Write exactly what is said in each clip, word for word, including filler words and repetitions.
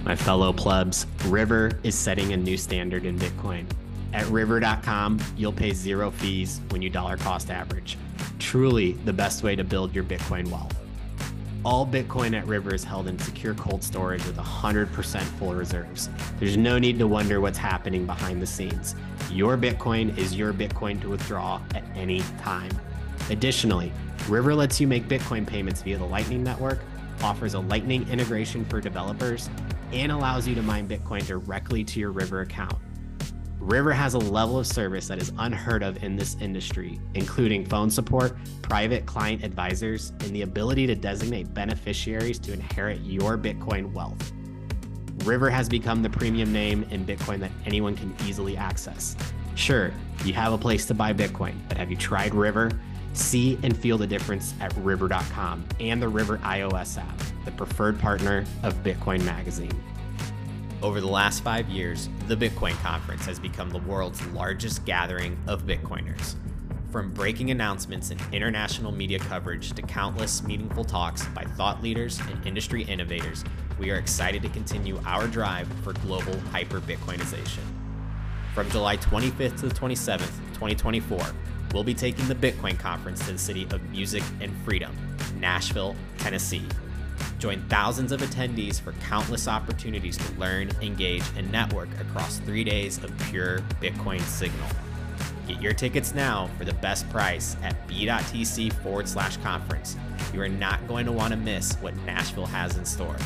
My fellow plebs, River is setting a new standard in Bitcoin. At river dot com, you'll pay zero fees when you dollar cost average. Truly the best way to build your Bitcoin wealth. All Bitcoin at River is held in secure cold storage with one hundred percent full reserves. There's no need to wonder what's happening behind the scenes. Your Bitcoin is your Bitcoin to withdraw at any time. Additionally, River lets you make Bitcoin payments via the Lightning Network, offers a Lightning integration for developers, and allows you to mine Bitcoin directly to your River account. River has a level of service that is unheard of in this industry, including phone support, private client advisors, and the ability to designate beneficiaries to inherit your Bitcoin wealth. River has become the premium name in Bitcoin that anyone can easily access. Sure, you have a place to buy Bitcoin, but have you tried River? See and feel the difference at river dot com and the River iOS app, the preferred partner of Bitcoin Magazine. Over the last five years, the Bitcoin Conference has become the world's largest gathering of Bitcoiners. From breaking announcements and international media coverage to countless meaningful talks by thought leaders and industry innovators, we are excited to continue our drive for global hyper-Bitcoinization. From July twenty-fifth to the twenty-seventh, twenty twenty-four, we'll be taking the Bitcoin Conference to the city of music and freedom, Nashville, Tennessee. Join thousands of attendees for countless opportunities to learn, engage, and network across three days of pure Bitcoin signal. Get your tickets now for the best price at b.tc forward slash conference. You are not going to want to miss what Nashville has in store.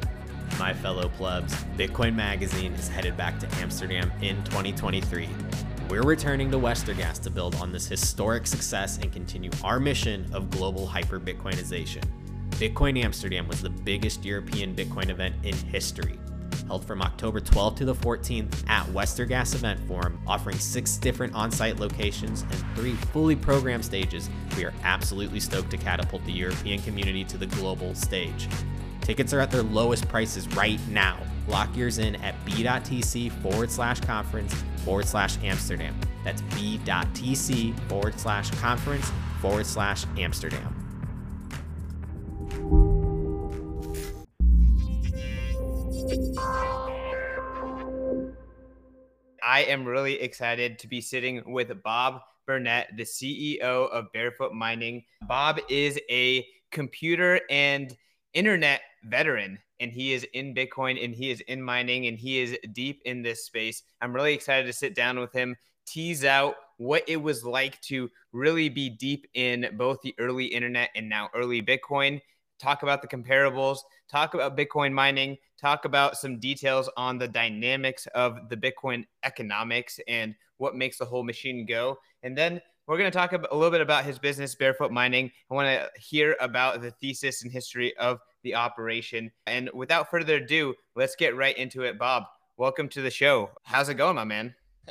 My fellow plebs, Bitcoin Magazine is headed back to Amsterdam in twenty twenty-three. We're returning to Westergas to build on this historic success and continue our mission of global hyper-Bitcoinization. Bitcoin Amsterdam was the biggest European Bitcoin event in history. Held from October twelfth to the fourteenth at Westergas Event Forum, offering six different on-site locations and three fully programmed stages, we are absolutely stoked to catapult the European community to the global stage. Tickets are at their lowest prices right now. Lock yours in at b.tc forward slash conference forward slash Amsterdam. That's b.tc forward slash conference forward slash Amsterdam. I am really excited to be sitting with Bob Burnett, the C E O of Barefoot Mining. Bob is a computer and internet veteran, and he is in Bitcoin and he is in mining and he is deep in this space. I'm really excited to sit down with him, tease out what it was like to really be deep in both the early internet and now early Bitcoin, talk about the comparables, talk about Bitcoin mining, talk about some details on the dynamics of the Bitcoin economics and what makes the whole machine go. And then we're going to talk a little bit about his business, Barefoot Mining. I want to hear about the thesis and history of the operation. And without further ado, let's get right into it. Bob, welcome to the show. How's it going, my man?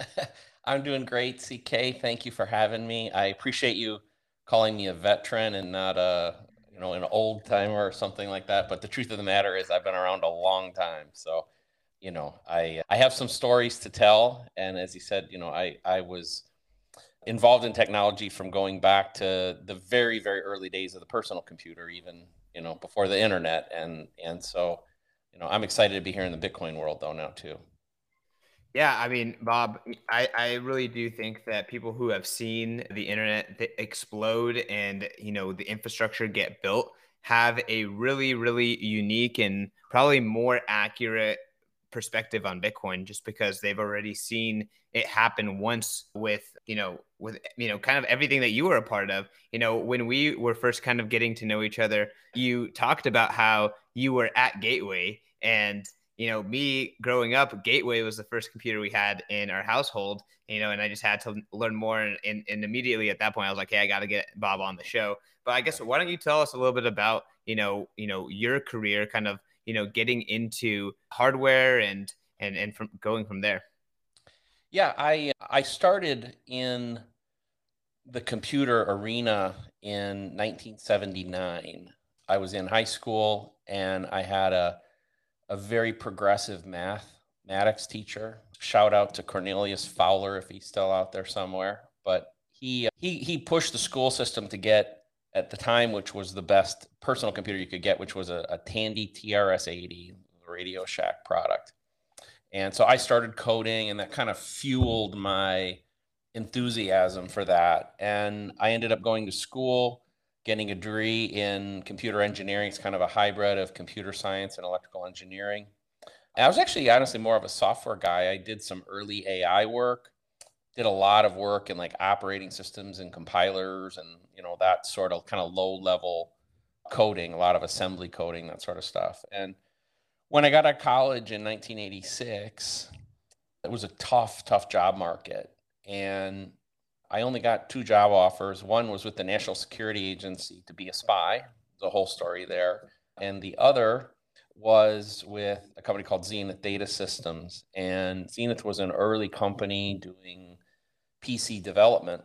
I'm doing great, C K. Thank you for having me. I appreciate you calling me a veteran and not a, you know, an old timer or something like that. But the truth of the matter is I've been around a long time. So, you know, I I have some stories to tell. And as you said, you know, I, I was involved in technology from going back to the very, very early days of the personal computer, even, you know, before the internet. And, and so, you know, I'm excited to be here in the Bitcoin world though now too. Yeah, I mean, Bob, I, I really do think that people who have seen the internet explode and, you know, the infrastructure get built have a really, really unique and probably more accurate perspective on Bitcoin, just because they've already seen it happen once with, you know, with, you know, kind of everything that you were a part of. You know, when we were first kind of getting to know each other, you talked about how you were at Gateway, and you know, me growing up, Gateway was the first computer we had in our household, you know, and I just had to learn more. And, and, and immediately at that point, I was like, hey, I got to get Bob on the show. But I guess, why don't you tell us a little bit about, you know, you know, your career, kind of, you know, getting into hardware and, and, and from going from there. Yeah, I, I started in the computer arena in nineteen seventy-nine. I was in high school and I had a, a very progressive mathematics teacher. Shout out to Cornelius Fowler if he's still out there somewhere. But he he he pushed the school system to get, at the time, which was the best personal computer you could get, which was a, a Tandy T R S eighty, Radio Shack product. And so I started coding, and that kind of fueled my enthusiasm for that. And I ended up going to school, getting a degree in computer engineering. It's kind of a hybrid of computer science and electrical engineering. And I was actually honestly more of a software guy. I did some early A I work, did a lot of work in like operating systems and compilers and, you know, that sort of kind of low level coding, a lot of assembly coding, that sort of stuff. And when I got out of college in nineteen eighty-six, it was a tough, tough job market. And I only got two job offers. One was with the National Security Agency to be a spy, the whole story there. And the other was with a company called Zenith Data Systems. And Zenith was an early company doing P C development.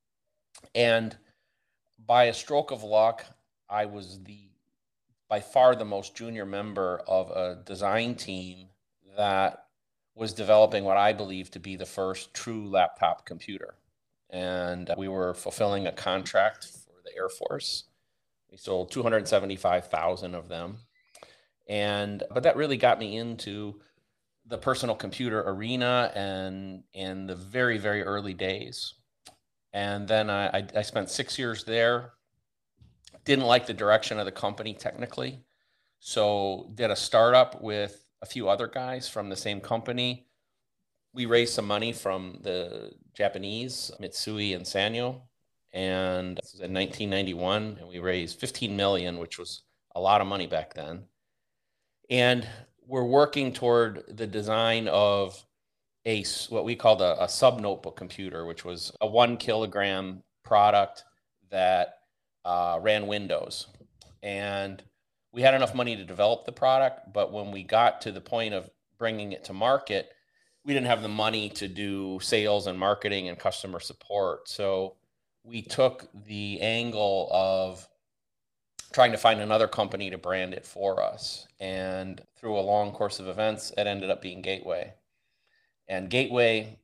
And by a stroke of luck, I was the by far the most junior member of a design team that was developing what I believe to be the first true laptop computer. And we were fulfilling a contract for the Air Force. We sold two hundred seventy-five thousand of them. And, but that really got me into the personal computer arena and in the very, very early days. And then I, I, I spent six years there. Didn't like the direction of the company technically. So did a startup with a few other guys from the same company. We raised some money from the Japanese, Mitsui and Sanyo. And this was in nineteen ninety-one. And we raised fifteen million, which was a lot of money back then. And we're working toward the design of a, what we called a, a sub notebook computer, which was a one kilogram product that Uh, ran Windows. And we had enough money to develop the product, but when we got to the point of bringing it to market, we didn't have the money to do sales and marketing and customer support. So we took the angle of trying to find another company to brand it for us. And through a long course of events, it ended up being Gateway. And Gateway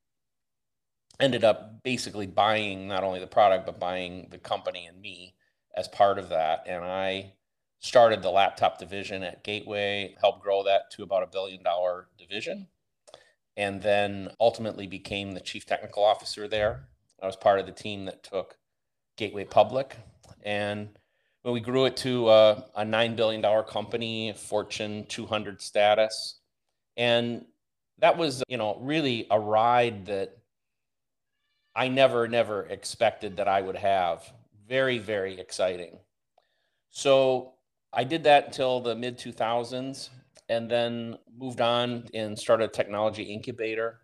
ended up basically buying not only the product, but buying the company and me as part of that. And I started the laptop division at Gateway, helped grow that to about a billion dollar division, and then ultimately became the chief technical officer there. I was part of the team that took Gateway public. And when we grew it to a, a nine billion dollar company, Fortune two hundred status. And that was, you know, really a ride that I never, never expected that I would have. Very, very exciting. So I did that until the mid two thousands and then moved on and started a technology incubator.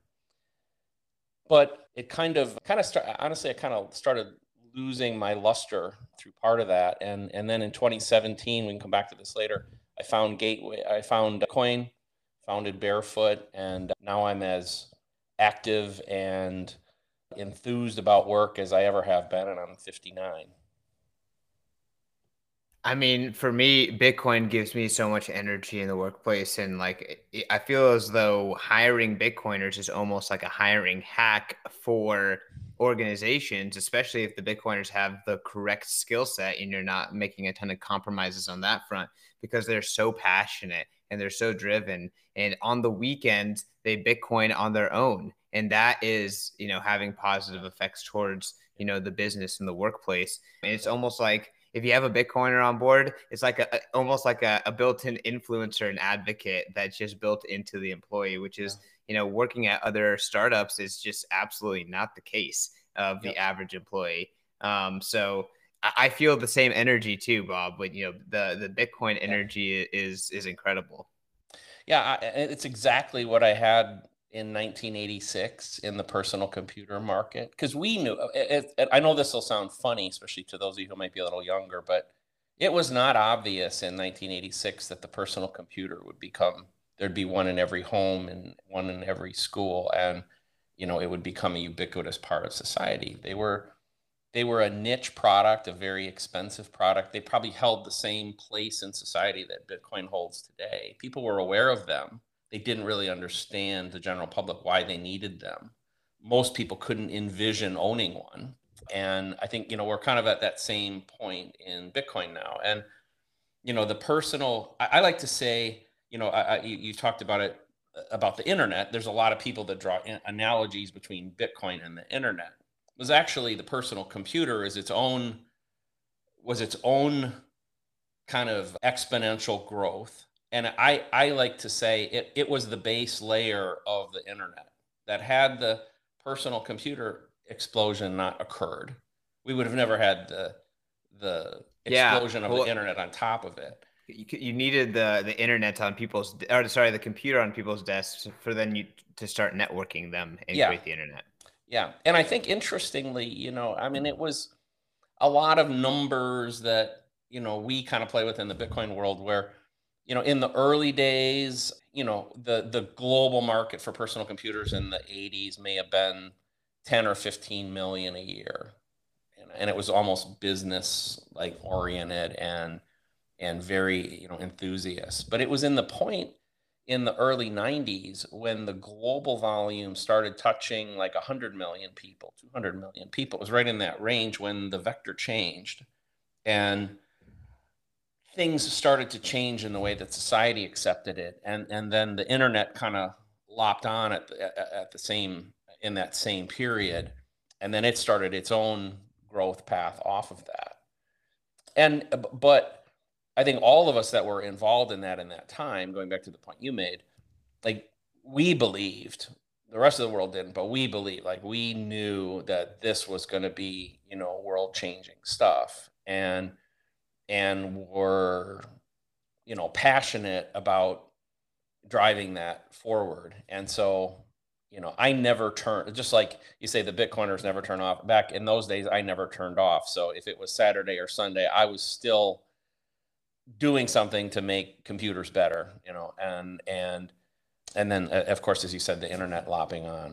But it kind of, kind of started, honestly, I kind of started losing my luster through part of that. And, and then in twenty seventeen, we can come back to this later, I found Gateway, I found Bitcoin, founded Barefoot, and now I'm as active and enthused about work as I ever have been, and I'm fifty-nine. I mean, for me, Bitcoin gives me so much energy in the workplace. And like, I feel as though hiring Bitcoiners is almost like a hiring hack for organizations, especially if the Bitcoiners have the correct skill set and you're not making a ton of compromises on that front, because they're so passionate and they're so driven. And on the weekends, they Bitcoin on their own. And that is, you know, having positive effects towards, you know, the business and the workplace. And it's almost like if you have a Bitcoiner on board, it's like a, a almost like a, a built-in influencer and advocate that's just built into the employee, which is, you know, working at other startups is just absolutely not the case of the yep. average employee. Um, so I, I feel the same energy too, Bob, but, you know, the, the Bitcoin energy yeah. is, is incredible. Yeah, I, it's exactly what I had in nineteen eighty-six in the personal computer market, because we knew it, it, I know this will sound funny, especially to those of you who might be a little younger, but it was not obvious in nineteen eighty-six that the personal computer would become, there'd be one in every home and one in every school, and you know, it would become a ubiquitous part of society. They were they were a niche product, a very expensive product. They probably held the same place in society that Bitcoin holds today. People were aware of them. They didn't really understand, the general public, why they needed them. Most people couldn't envision owning one. And I think, you know, we're kind of at that same point in Bitcoin now. And, you know, the personal, I, I like to say, you know, I, I, you, you talked about it, about the internet. There's a lot of people that draw analogies between Bitcoin and the internet. It was actually the personal computer is its own, was its own kind of exponential growth. And I, I like to say it, it was the base layer of the internet. That had the personal computer explosion not occurred, we would have never had the the explosion yeah, well, of the internet on top of it. You, you needed the the internet on people's, or sorry, the computer on people's desks for then you to start networking them and yeah. create the internet. Yeah, and I think interestingly, you know, I mean, it was a lot of numbers that, you know, we kind of play with in the Bitcoin world where, you know, in the early days, you know, the, the global market for personal computers in the eighties may have been ten or fifteen million a year. And, and it was almost business like oriented and, and very, you know, enthusiast. But it was in the point in the early nineties when the global volume started touching like one hundred million people, two hundred million people. It was right in that range when the vector changed. And things started to change in the way that society accepted it. And, and then the internet kind of lopped on at the, at the same, in that same period. And then it started its own growth path off of that. And, but I think all of us that were involved in that in that time, going back to the point you made, like we believed, the rest of the world didn't, but we believed, like we knew that this was going to be, you know, world changing stuff. And and were, you know, passionate about driving that forward. And so, you know, I never turned, just like you say, the Bitcoiners never turn off. Back in those days, I never turned off. So if it was Saturday or Sunday, I was still doing something to make computers better, you know, and, and, and then of course, as you said, the internet lopping on.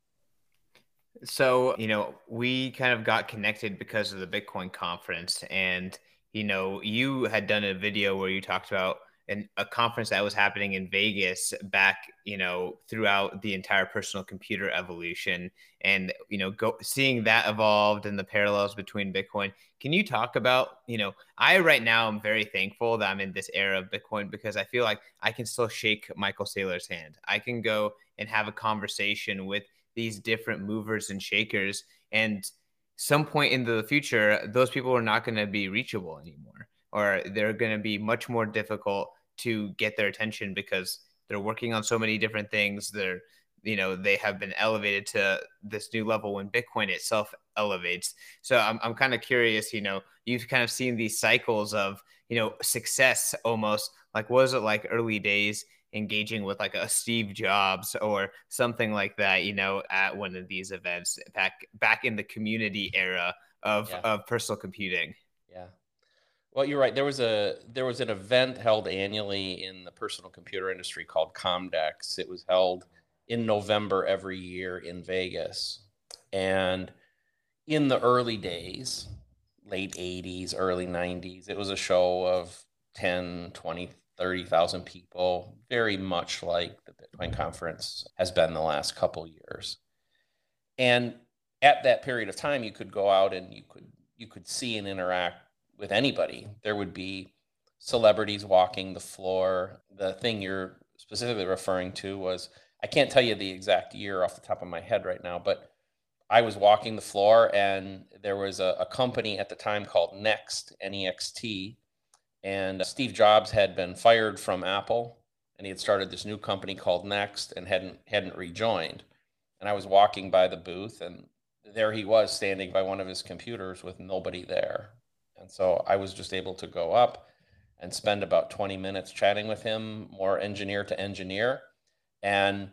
So, you know, we kind of got connected because of the Bitcoin conference, and you know, you had done a video where you talked about an, a conference that was happening in Vegas back, you know, throughout the entire personal computer evolution, and, you know, go seeing that evolved and the parallels between Bitcoin. Can you talk about, you know, I right now am very thankful that I'm in this era of Bitcoin because I feel like I can still shake Michael Saylor's hand. I can go and have a conversation with these different movers and shakers, and some point into the future, those people are not going to be reachable anymore, or they're going to be much more difficult to get their attention because they're working on so many different things. They're, you know, they have been elevated to this new level when Bitcoin itself elevates. So I'm, I'm kind of curious, you know, you've kind of seen these cycles of, you know, success almost. Like, what was it like early days engaging with like a Steve Jobs or something like that, you know, at one of these events back back in the community era of, yeah. of personal computing? Yeah. Well, you're right. There was a there was an event held annually in the personal computer industry called Comdex. It was held in November every year in Vegas. And in the early days, late eighties, early nineties, it was a show of ten, twenty, thirty thousand people, very much like the Bitcoin conference has been the last couple years. And at that period of time, you could go out and you could you could see and interact with anybody. There would be celebrities walking the floor. The thing you're specifically referring to was, I can't tell you the exact year off the top of my head right now, but I was walking the floor and there was a, a company at the time called Next, N E X T, and Steve Jobs had been fired from Apple and he had started this new company called Next and hadn't hadn't rejoined. And I was walking by the booth and there he was standing by one of his computers with nobody there. And so I was just able to go up and spend about twenty minutes chatting with him, more engineer to engineer, and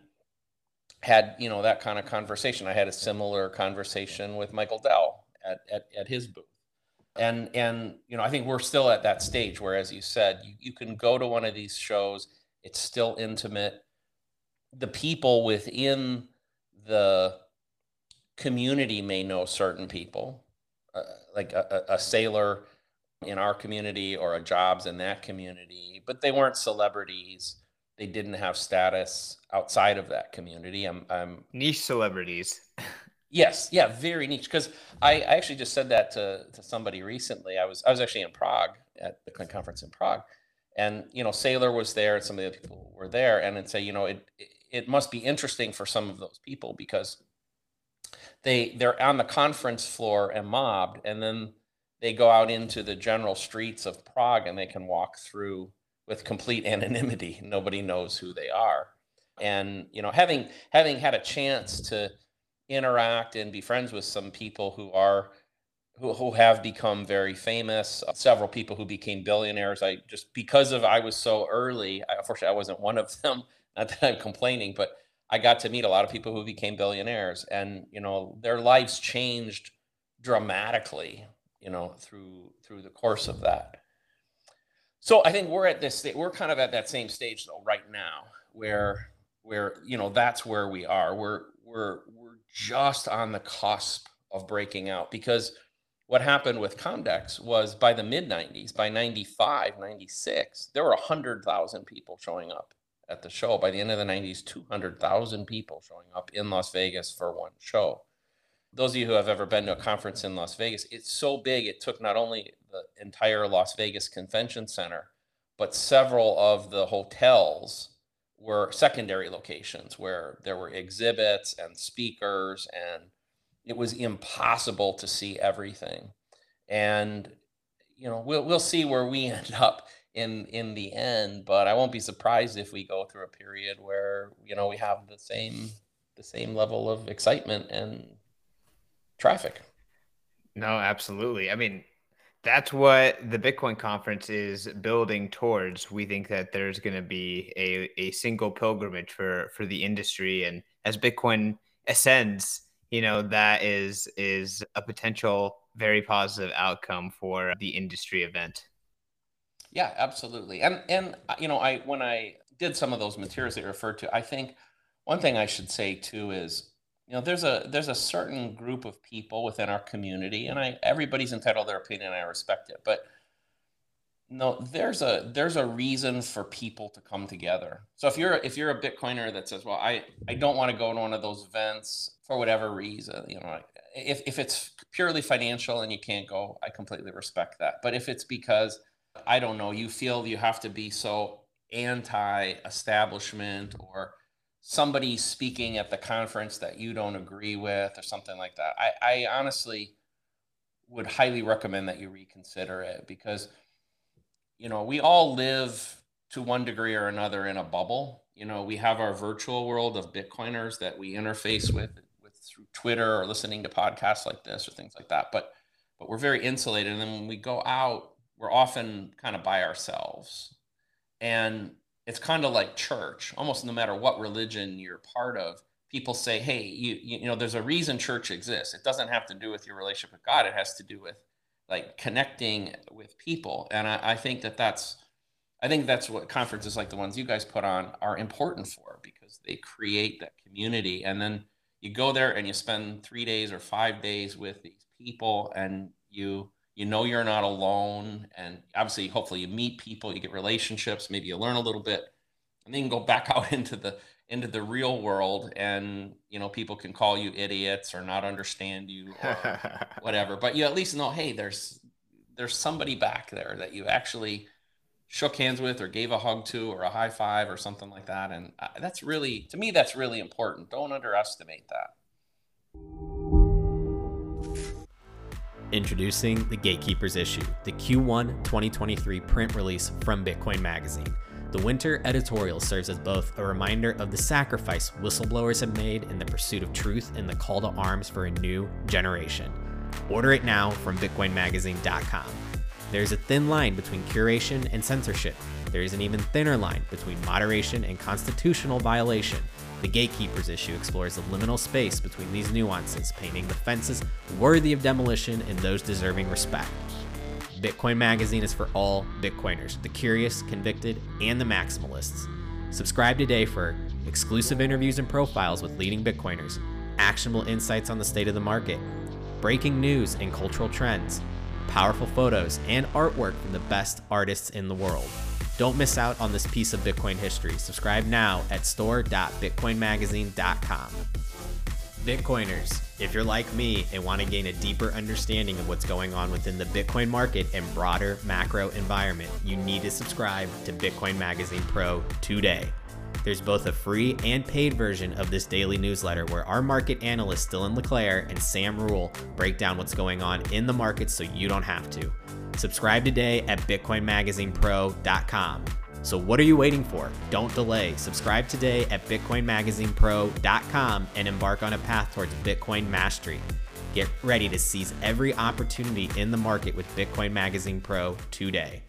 had, you know, that kind of conversation. I had a similar conversation with Michael Dell at, at, at his booth. And, and, you know, I think we're still at that stage where, as you said, you, you can go to one of these shows, it's still intimate. The people within the community may know certain people. Uh, like a, a Saylor in our community or a Jobs in that community, but they weren't celebrities. They didn't have status outside of that community. I'm, I'm niche celebrities. Yes, yeah, very niche. Because I, I actually just said that to, to somebody recently. I was I was actually in Prague at the Bitcoin conference in Prague, And, you know, Saylor was there and some of the other people were there, and I'd say, you know, it, it must be interesting for some of those people because they, they're on the conference floor and mobbed, and then they go out into the general streets of Prague and they can walk through with complete anonymity. Nobody knows who they are. And, you know, having, having had a chance to interact and be friends with some people who are, who, who have become very famous, uh, several people who became billionaires. I just, because of, I was so early, I, unfortunately I wasn't one of them, not that I'm complaining, but I got to meet a lot of people who became billionaires, and, you know, their lives changed dramatically, you know, through, through the course of that. So I think we're at this, we're kind of at that same stage though right now, where, where, you know, that's where we are. We're, we're, we're just on the cusp of breaking out, because what happened with Comdex was by the mid nineties, by ninety-five, ninety-six, there were one hundred thousand people showing up at the show. By the end of the nineties, two hundred thousand people showing up in Las Vegas for one show. Those of you who have ever been to a conference in Las Vegas, it's so big, it took not only the entire Las Vegas Convention Center, but several of the hotels were secondary locations where there were exhibits and speakers, and it was impossible to see everything. And, you know, we'll, we'll see where we end up in, in the end, but I won't be surprised if we go through a period where, you know, we have the same, the same level of excitement and traffic. No, absolutely. I mean, that's what the Bitcoin conference is building towards. We think that there's going to be a, a single pilgrimage for, for the industry. And as Bitcoin ascends, you know, that is, is a potential very positive outcome for the industry event. Yeah, absolutely. And, and, you know, I, when I did some of those materials that you referred to, I think one thing I should say too is, you know, there's a, there's a certain group of people within our community, and I, everybody's entitled to their opinion, and I respect it, but no, there's a, there's a reason for people to come together. So if you're, if you're a Bitcoiner that says, well, I, I don't want to go to one of those events for whatever reason, you know, if, if it's purely financial and you can't go, I completely respect that. But if it's because, I don't know, you feel you have to be so anti-establishment, or somebody speaking at the conference that you don't agree with or something like that, I, I honestly would highly recommend that you reconsider it, because, you know, we all live to one degree or another in a bubble. You know, we have our virtual world of Bitcoiners that we interface with, with through Twitter or listening to podcasts like this or things like that. But, but we're very insulated. And then when we go out, we're often kind of by ourselves. And it's kind of like church, almost no matter what religion you're part of. People say, hey, you, you know, there's a reason church exists. It doesn't have to do with your relationship with God. It has to do with like connecting with people. And I, I think that that's, I think that's what conferences like the ones you guys put on are important for, because they create that community. And then you go there and you spend three days or five days with these people, and you, you know, you're not alone. And obviously, hopefully you meet people, you get relationships, maybe you learn a little bit, and then you can go back out into the, into the real world, and, you know, people can call you idiots or not understand you or whatever, but you at least know, hey, there's, there's somebody back there that you actually shook hands with or gave a hug to or a high five or something like that. And that's really, to me, that's really important. Don't underestimate that. Introducing the Gatekeepers issue, the Q one twenty twenty-three print release from Bitcoin Magazine. The winter editorial serves as both a reminder of the sacrifice whistleblowers have made in the pursuit of truth and the call to arms for a new generation. Order it now from bitcoin magazine dot com. There's a thin line between curation and censorship. There is an even thinner line between moderation and constitutional violation. The Gatekeepers issue explores the liminal space between these nuances, painting the fences worthy of demolition and those deserving respect. Bitcoin Magazine is for all Bitcoiners, the curious, convicted, and the maximalists. Subscribe today for exclusive interviews and profiles with leading Bitcoiners, actionable insights on the state of the market, breaking news and cultural trends, powerful photos, and artwork from the best artists in the world. Don't miss out on this piece of Bitcoin history. Subscribe now at store dot bitcoin magazine dot com. Bitcoiners, if you're like me and want to gain a deeper understanding of what's going on within the Bitcoin market and broader macro environment, you need to subscribe to Bitcoin Magazine Pro today. There's both a free and paid version of this daily newsletter where our market analysts Dylan LeClaire and Sam Rule break down what's going on in the market so you don't have to. Subscribe today at bitcoin magazine pro dot com. So what are you waiting for? Don't delay. Subscribe today at bitcoin magazine pro dot com and embark on a path towards Bitcoin mastery. Get ready to seize every opportunity in the market with Bitcoin Magazine Pro today.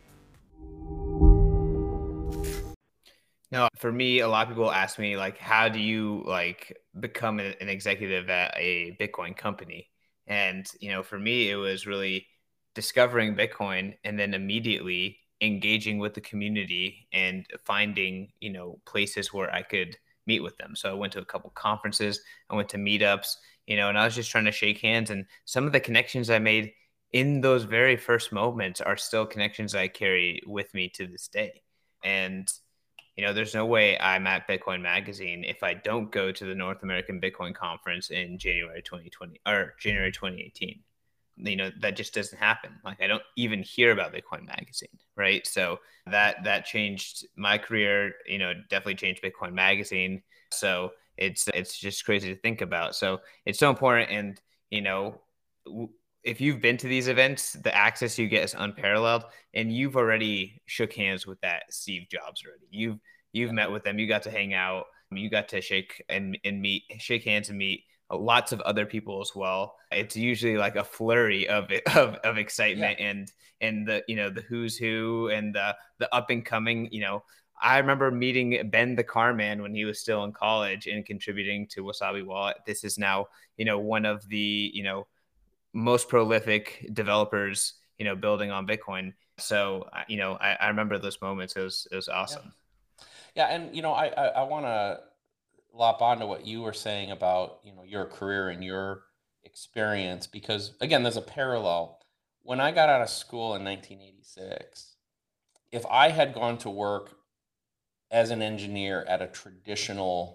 No, for me, a lot of people ask me, like, how do you like become an executive at a Bitcoin company? And, you know, for me, it was really discovering Bitcoin and then immediately engaging with the community and finding, you know, places where I could meet with them. So I went to a couple conferences, I went to meetups, you know, and I was just trying to shake hands. And some of the connections I made in those very first moments are still connections I carry with me to this day. And you know, there's no way I'm at Bitcoin Magazine if I don't go to the North American Bitcoin Conference in January twenty twenty or January twenty eighteen. You know, that just doesn't happen. Like, I don't even hear about Bitcoin Magazine, right? So that that changed my career. You know, definitely changed Bitcoin Magazine. So it's it's just crazy to think about. So it's so important. And you know, if you've been to these events, the access you get is unparalleled, and you've already shook hands with that Steve Jobs already. You've you've met with them. You got to hang out. You got to shake and and meet, shake hands and meet lots of other people as well. It's usually like a flurry of of of excitement yeah. and and the you know the who's who and the the up and coming. You know, I remember meeting Ben the Carman when he was still in college and contributing to Wasabi Wallet. This is now you know one of the you know. most prolific developers, you know, building on Bitcoin. So, you know, I, I remember those moments. It was, it was awesome. Yeah. yeah and, you know, I, I, I want to lop onto what you were saying about, you know, your career and your experience, because again, there's a parallel. When I got out of school in nineteen eighty-six, if I had gone to work as an engineer at a traditional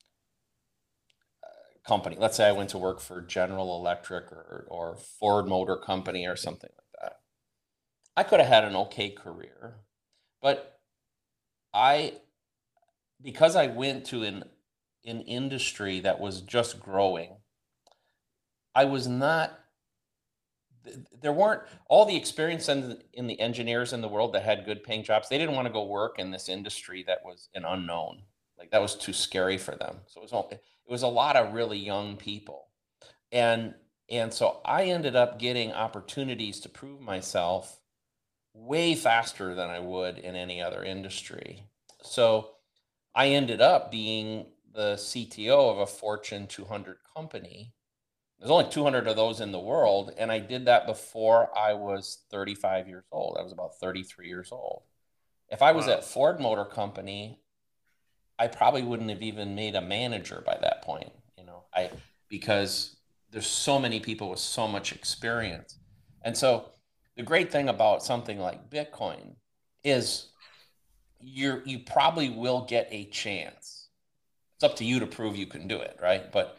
company, let's say I went to work for General Electric or, or Ford Motor Company or something like that, I could have had an okay career. But I, because I went to an, an industry that was just growing, I was not, there weren't all the experience in, in the engineers in the world that had good paying jobs. They didn't want to go work in this industry that was an unknown. Like, that was too scary for them. So it was all, it was a lot of really young people. And and so I ended up getting opportunities to prove myself way faster than I would in any other industry. So I ended up being the C T O of a Fortune two hundred company. There's only two hundred of those in the world. And I did that before I was thirty-five years old. I was about thirty-three years old. If I was wow. at Ford Motor Company, I probably wouldn't have even made a manager by that point, you know, I, because there's so many people with so much experience. And so the great thing about something like Bitcoin is you're, you probably will get a chance. It's up to you to prove you can do it, right? But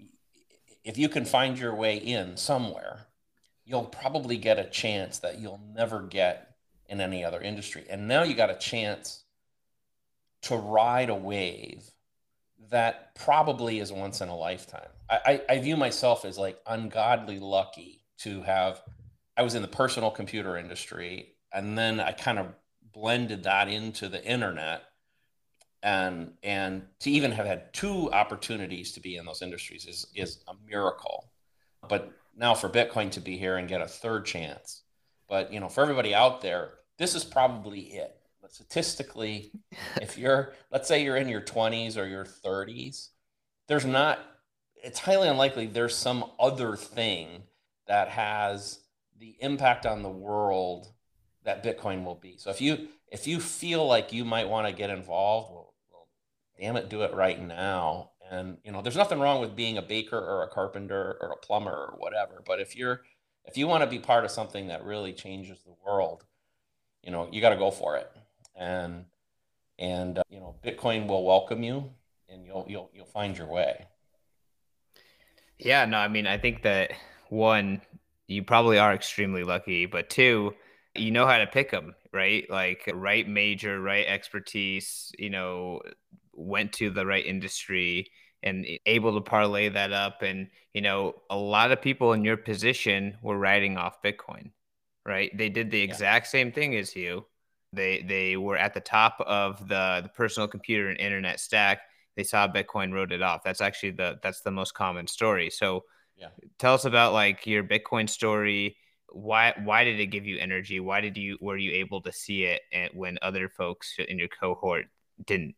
if you can find your way in somewhere, you'll probably get a chance that you'll never get in any other industry. And now you got a chance to ride a wave that probably is once in a lifetime. I, I, I view myself as like ungodly lucky to have, I was in the personal computer industry, and then I kind of blended that into the internet, and and to even have had two opportunities to be in those industries is, is a miracle. But now for Bitcoin to be here and get a third chance, but you know, for everybody out there, this is probably it. Statistically, if you're, let's say you're in your twenties or your thirties, there's not, it's highly unlikely there's some other thing that has the impact on the world that Bitcoin will be. So if you, if you feel like you might want to get involved, well, well, damn it, do it right now. And, you know, there's nothing wrong with being a baker or a carpenter or a plumber or whatever. But if you're, if you want to be part of something that really changes the world, you know, you got to go for it. And, and, uh, you know, Bitcoin will welcome you, and you'll, you'll, you'll find your way. Yeah, no, I mean, I think that one, you probably are extremely lucky, but two, you know how to pick them, right? Like right major, right expertise, you know, went to the right industry and i- able to parlay that up. And, you know, a lot of people in your position were riding off Bitcoin, right? They did the Yeah. exact same thing as you. They they were at the top of the, the personal computer and internet stack. They saw Bitcoin, wrote it off. That's actually the that's the most common story. So Yeah. tell us about like your Bitcoin story. Why why did it give you energy? Why did you were you able to see it and when other folks in your cohort didn't?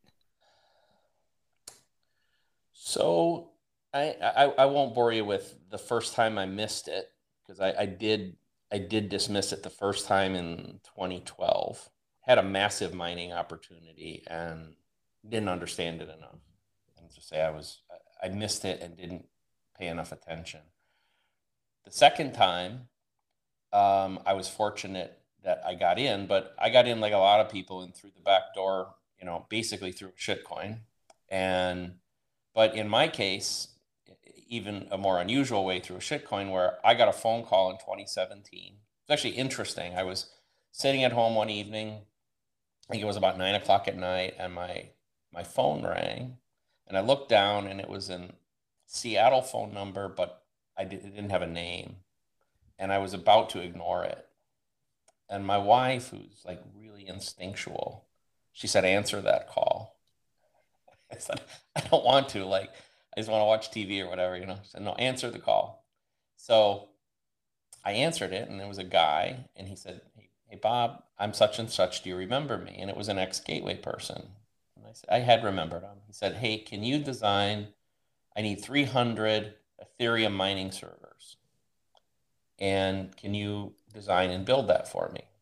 So I, I I won't bore you with the first time I missed it, because I, I did I did dismiss it the first time in twenty twelve. Had a massive mining opportunity and didn't understand it enough. And to say I was I missed it and didn't pay enough attention. The second time, um, I was fortunate that I got in, but I got in like a lot of people and through the back door, you know, basically through a shitcoin. And but in my case, even a more unusual way through a shitcoin where I got a phone call in twenty seventeen. It's actually interesting. I was sitting at home one evening. I think it was about nine o'clock at night, and my my phone rang, and I looked down, and it was a Seattle phone number, but I did, it didn't have a name, and I was about to ignore it. And my wife, who's like really instinctual, she said, "Answer that call." I said, I don't want to. Like, I just want to watch T V or whatever, you know. She said, no, answer the call. So I answered it, and there was a guy, and he said, hey, hey, Bob, I'm such and such. Do you remember me? And it was an ex-Gateway person. And I said, I had remembered him. He said, hey, can you design? I need three hundred Ethereum mining servers. And can you design and build that for me?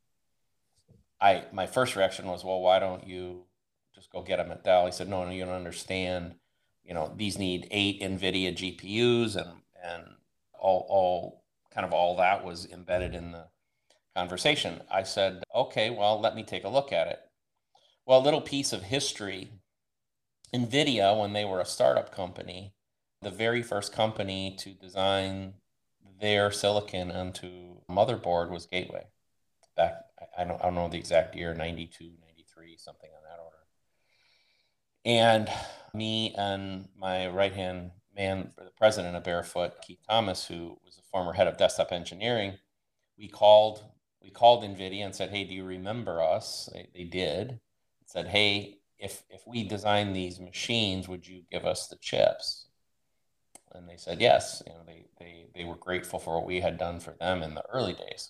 I my first reaction was, well, why don't you just go get them at Dell? He said, no, no, you don't understand. You know, these need eight NVIDIA G P Us, and and all all kind of all that was embedded in the conversation. I said, okay, well, let me take a look at it. Well, a little piece of history. NVIDIA, when they were a startup company, the very first company to design their silicon onto motherboard was Gateway. Back, I don't, I don't know the exact year, ninety-two, ninety-three, something on that order. And me and my right-hand man for the president of Barefoot, Keith Thomas, who was the former head of desktop engineering, we called we called NVIDIA and said, hey, do you remember us? They, they did. Said, hey, if if we design these machines, would you give us the chips? And they said yes. You know, they they they were grateful for what we had done for them in the early days.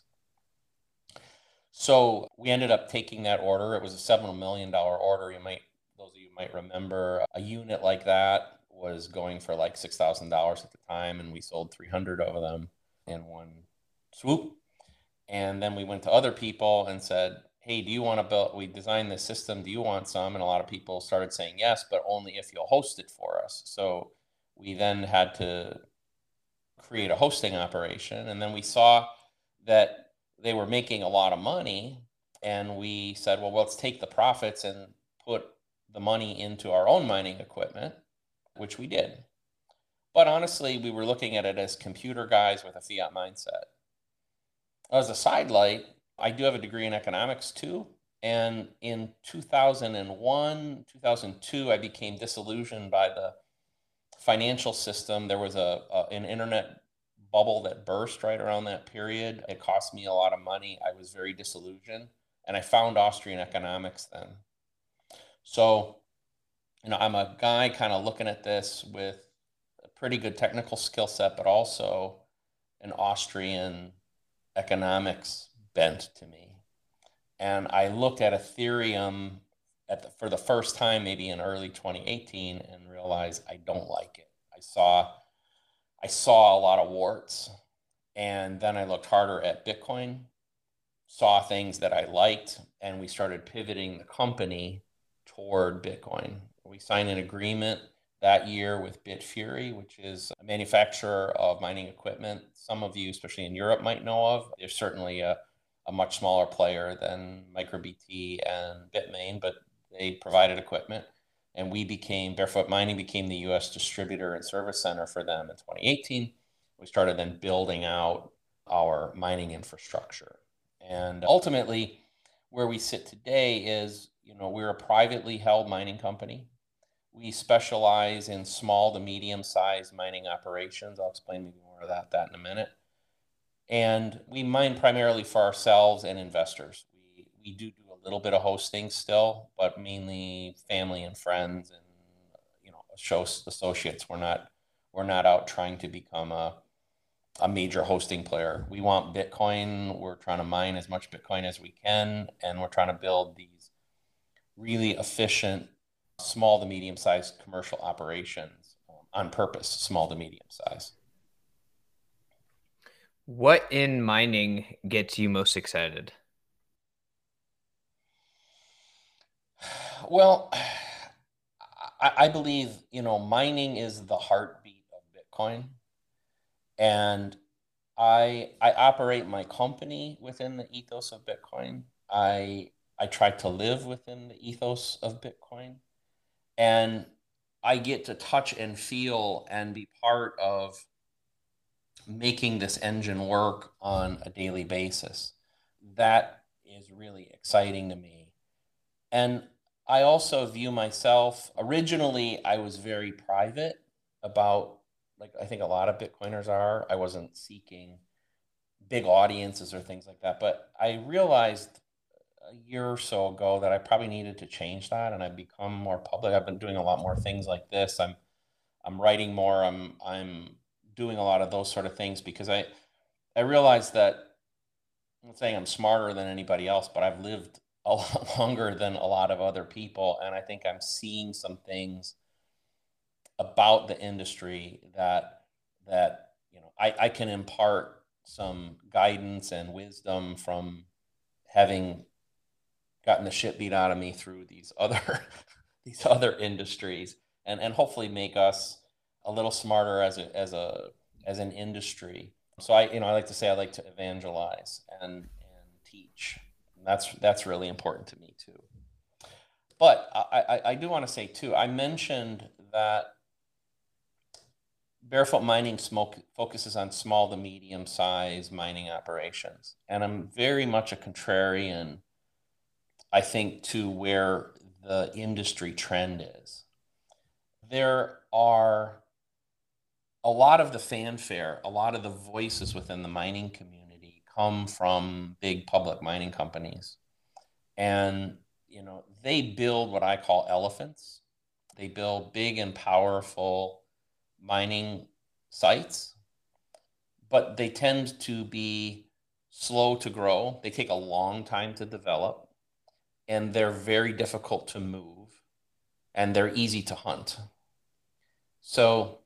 So we ended up taking that order. It was a seven million dollar order. You might, those of you might remember, a unit like that was going for like six thousand dollars at the time, and we sold three hundred of them in one swoop. And then we went to other people and said, hey, do you want to build, we designed this system, do you want some? And a lot of people started saying yes, but only if you'll host it for us. So we then had to create a hosting operation. And then we saw that they were making a lot of money. And we said, well, let's take the profits and put the money into our own mining equipment, which we did. But honestly, we were looking at it as computer guys with a fiat mindset. As a sidelight, I do have a degree in economics too. And in two thousand one, two thousand two, I became disillusioned by the financial system. There was a, a an internet bubble that burst right around that period. It cost me a lot of money. I was very disillusioned, and I found Austrian economics then. So, you know, I'm a guy kind of looking at this with a pretty good technical skill set, but also an Austrian economics bent to me. And I looked at Ethereum at the, for the first time, maybe in early twenty eighteen, and realized I don't like it. I saw, I saw a lot of warts, and then I looked harder at Bitcoin, saw things that I liked, and we started pivoting the company toward Bitcoin. We signed an agreement that year with Bitfury, which is a manufacturer of mining equipment. Some of you, especially in Europe, might know of. They're certainly a, a much smaller player than MicroBT and Bitmain, but they provided equipment. And we became, Barefoot Mining became the U S distributor and service center for them in twenty eighteen. We started then building out our mining infrastructure. And ultimately, where we sit today is, you know, we're a privately held mining company. We specialize in small to medium-sized mining operations. I'll explain maybe more of that, that in a minute. And we mine primarily for ourselves and investors. We, we do do a little bit of hosting still, but mainly family and friends and, you know, show associates. We're not, we're not out trying to become a, a major hosting player. We want Bitcoin. We're trying to mine as much Bitcoin as we can, and we're trying to build these really efficient small to medium-sized commercial operations um, on purpose, small to medium-sized. What in mining gets you most excited? Well, I, I believe, you know, mining is the heartbeat of Bitcoin. And I I operate my company within the ethos of Bitcoin. I I try to live within the ethos of Bitcoin. And I get to touch and feel and be part of making this engine work on a daily basis. That is really exciting to me. And I also view myself, originally, I was very private about, like I think a lot of Bitcoiners are. I wasn't seeking big audiences or things like that. But I realized a year or so ago that I probably needed to change that, and I've become more public. I've been doing a lot more things like this. I'm I'm writing more. I'm I'm doing a lot of those sort of things because I I realized that I'm not saying I'm smarter than anybody else, but I've lived a lot longer than a lot of other people, and I think I'm seeing some things about the industry that that you know I, I can impart some guidance and wisdom from having gotten the shit beat out of me through these other these other industries, and and hopefully make us a little smarter as a as a as an industry. So I you know I like to say I like to evangelize and and teach. And that's that's really important to me too. But I I, I do want to say too. I mentioned that Barefoot Mining smoke focuses on small to medium size mining operations, and I'm very much a contrarian, I think, to where the industry trend is. There are a lot of the fanfare, a lot of the voices within the mining community come from big public mining companies. And, you know, they build what I call elephants. They build big and powerful mining sites, but they tend to be slow to grow. They take a long time to develop, and they're very difficult to move, and they're easy to hunt. So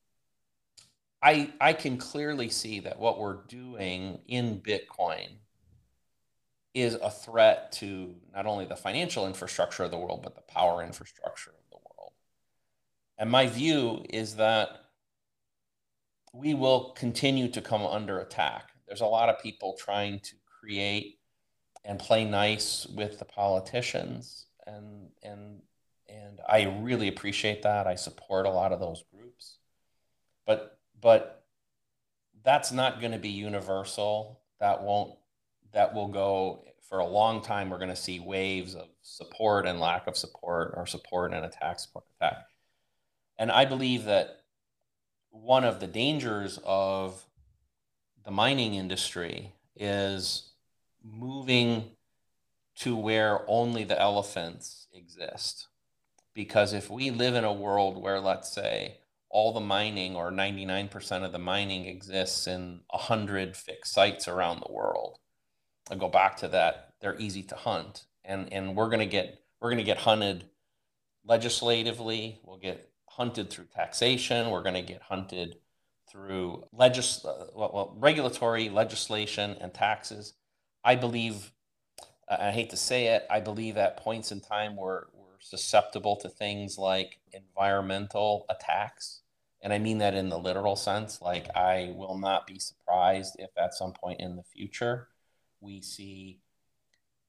I, I can clearly see that what we're doing in Bitcoin is a threat to not only the financial infrastructure of the world, but the power infrastructure of the world. And my view is that we will continue to come under attack. There's a lot of people trying to create and play nice with the politicians, and and and I really appreciate that. I support a lot of those groups, but but that's not going to be universal. That won't that will go for a long time. We're going to see waves of support and lack of support, or support and attack, support, attack. And I believe that one of the dangers of the mining industry is moving to where only the elephants exist. Because if we live in a world where, let's say, all the mining or ninety-nine percent of the mining exists in one hundred fixed sites around the world, I go back to that, they're easy to hunt. And, and we're going to get we're going to get hunted legislatively. We'll get hunted through taxation. We're going to get hunted through legis- well, well, regulatory legislation and taxes. I believe, I hate to say it, I believe at points in time we're, we're susceptible to things like environmental attacks. And I mean that in the literal sense. Like, I will not be surprised if at some point in the future we see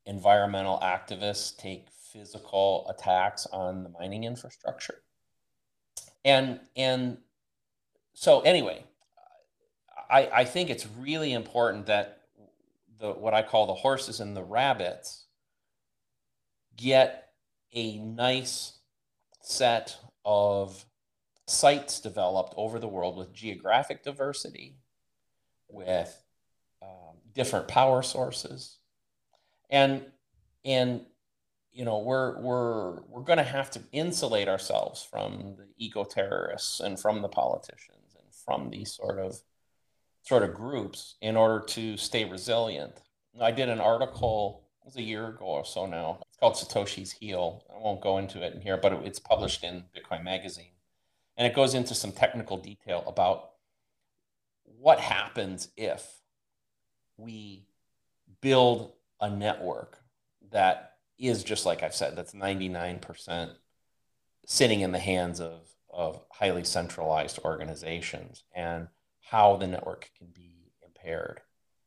environmental activists take physical attacks on the mining infrastructure. And and so anyway, I, I think it's really important that the what I call the horses and the rabbits get a nice set of sites developed over the world with geographic diversity, with um, different power sources, and and you know we're we're we're going to have to insulate ourselves from the eco terrorists and from the politicians and from these sort of sort of groups in order to stay resilient. I did an article, it was a year ago or so now. It's called Satoshi's Heel. I won't go into it in here, but it's published in Bitcoin Magazine. And it goes into some technical detail about what happens if we build a network that is, just like I've said, that's ninety-nine percent sitting in the hands of, of highly centralized organizations, and how the network can be impaired.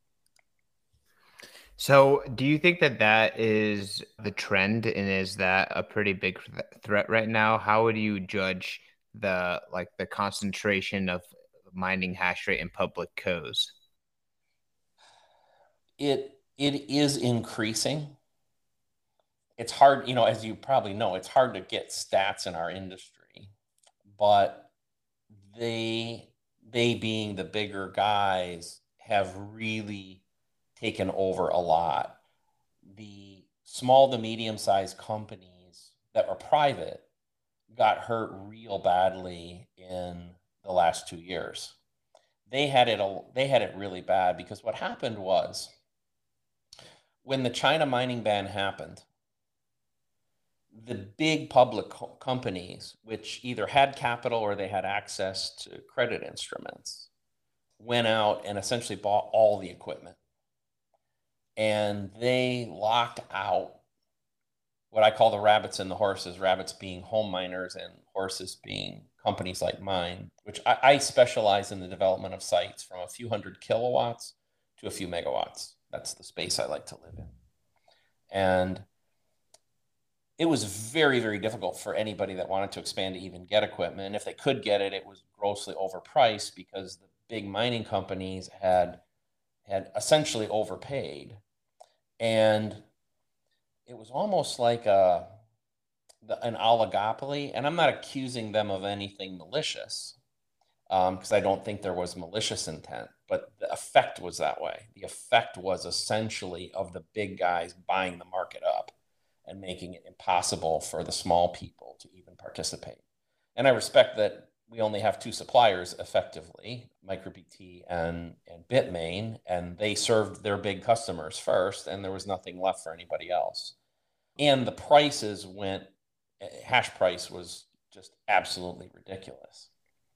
So do you think that that is the trend, and is that a pretty big th- threat right now? How would you judge the like the concentration of mining hash rate in public codes? It it is increasing. It's hard, you know, as you probably know, it's hard to get stats in our industry, but they they being the bigger guys have really taken over a lot. The small to medium-sized companies that were private got hurt real badly in the last two years. They had it they had it really bad, because what happened was, when the China mining ban happened, the big public co- companies, which either had capital or they had access to credit instruments, went out and essentially bought all the equipment. And they locked out what I call the rabbits and the horses, rabbits being home miners and horses being companies like mine, which I, I specialize in the development of sites from a few hundred kilowatts to a few megawatts. That's the space I like to live in. And it was very, very difficult for anybody that wanted to expand to even get equipment. And if they could get it, it was grossly overpriced, because the big mining companies had had essentially overpaid. And it was almost like a an oligopoly. And I'm not accusing them of anything malicious, because um, I don't think there was malicious intent, but the effect was that way. The effect was essentially of the big guys buying the market up and making it impossible for the small people to even participate. And I respect that we only have two suppliers effectively, MicroBT and, and Bitmain, and they served their big customers first, and there was nothing left for anybody else. And the prices went, hash price was just absolutely ridiculous.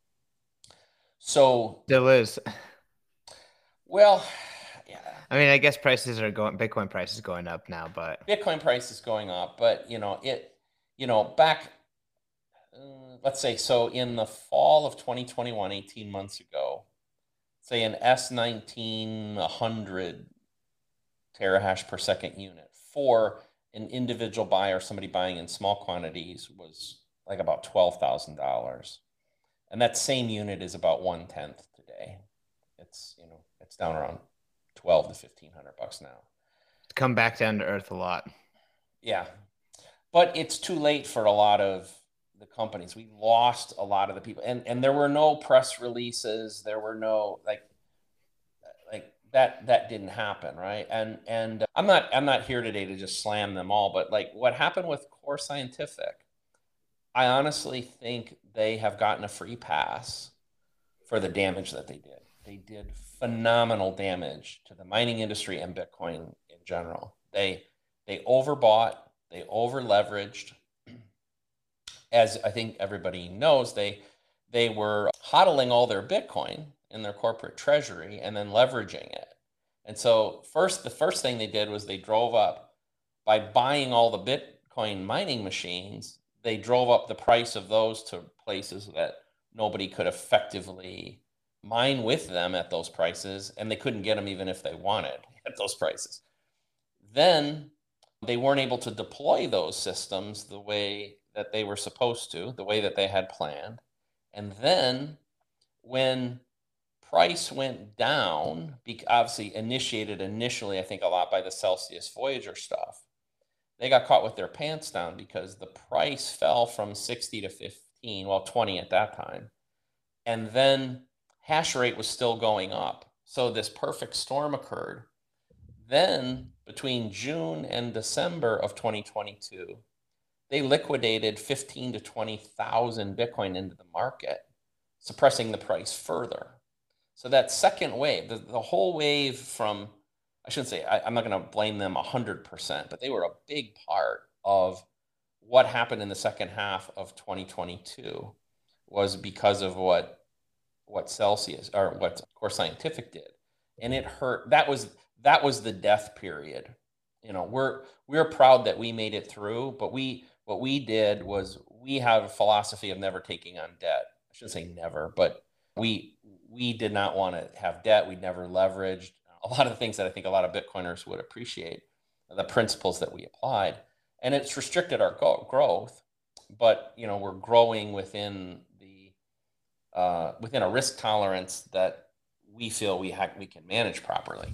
So Still is. Well, yeah. I mean, I guess prices are going, Bitcoin price is going up now, but Bitcoin price is going up, but you know, it, you know, back, uh, let's say, so in the fall of twenty twenty-one, eighteen months ago, say an S nineteen one hundred terahash per second unit for an individual buyer, somebody buying in small quantities, was like about twelve thousand dollars. And that same unit is about one tenth today. It's, you know, it's down around twelve to fifteen hundred bucks now. Come back down to earth a lot. Yeah. But it's too late for a lot of the companies. We lost a lot of the people, and, and there were no press releases. There were no, like, like that, that didn't happen. Right. And, and I'm not, I'm not here today to just slam them all, but like what happened with Core Scientific, I honestly think they have gotten a free pass for the damage that they did. They did phenomenal damage to the mining industry and Bitcoin in general. They they overbought, they over leveraged. As I think everybody knows, they they were hodling all their Bitcoin in their corporate treasury and then leveraging it. And so first, the first thing they did was they drove up, by buying all the Bitcoin mining machines, they drove up the price of those to places that nobody could effectively mine with them at those prices, and they couldn't get them even if they wanted at those prices. Then They weren't able to deploy those systems the way that they were supposed to, the way that they had planned. And then when price went down, obviously initiated initially, I think a lot by the Celsius Voyager stuff, they got caught with their pants down because the price fell from sixty to fifteen, well, twenty at that time. And then hash rate was still going up. So this perfect storm occurred. Then between June and December of twenty twenty-two, they liquidated fifteen to twenty thousand Bitcoin into the market, suppressing the price further. So that second wave, the, the whole wave from, I shouldn't say, I, I'm not going to blame them one hundred percent, but they were a big part of what happened in the second half of twenty twenty-two was because of what, what Celsius, or what Core Scientific did. And it hurt. That was, that was the death period. You know, we're, we're proud that we made it through, but we, what we did was we have a philosophy of never taking on debt. I shouldn't say never, but we, we did not want to have debt. We never leveraged a lot of the things that I think a lot of Bitcoiners would appreciate, the principles that we applied, and it's restricted our go- growth, but, you know, we're growing within the, uh, within a risk tolerance that we feel we ha- we can manage properly.